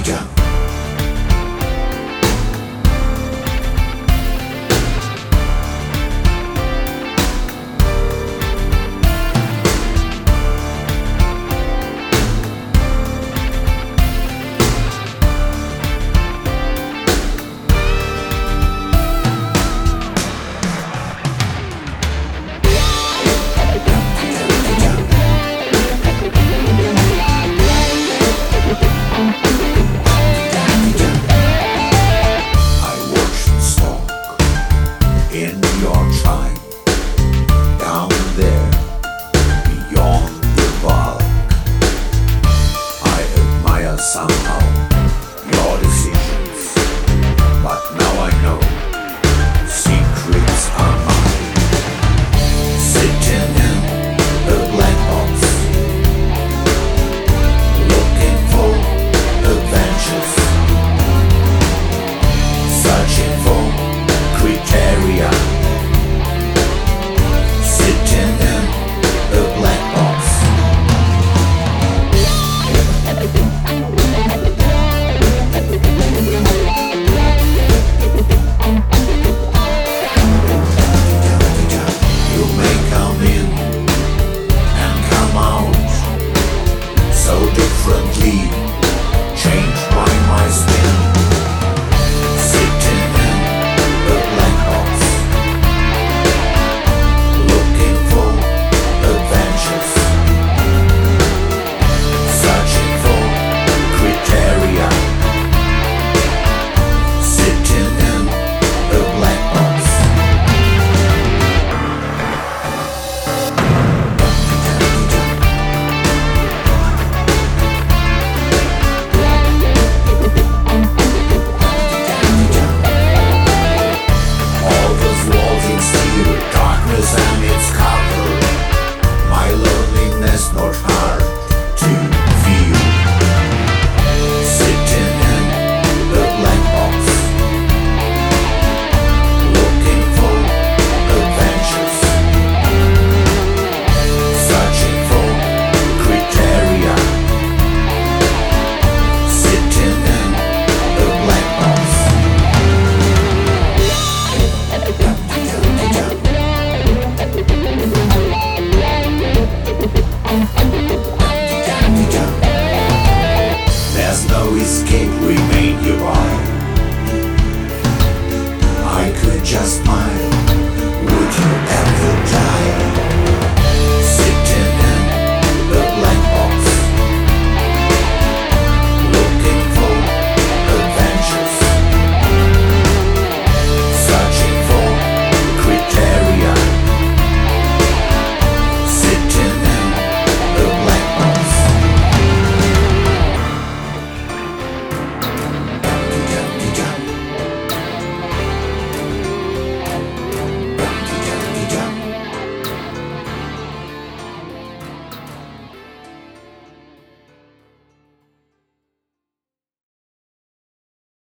In your time, down there, beyond the bulk, I admire somehow your decisions, but now I know secrets are mine. Sitting in a black box, looking for adventures, searching for criteria, sitting in a black box. You may come in and come out so differently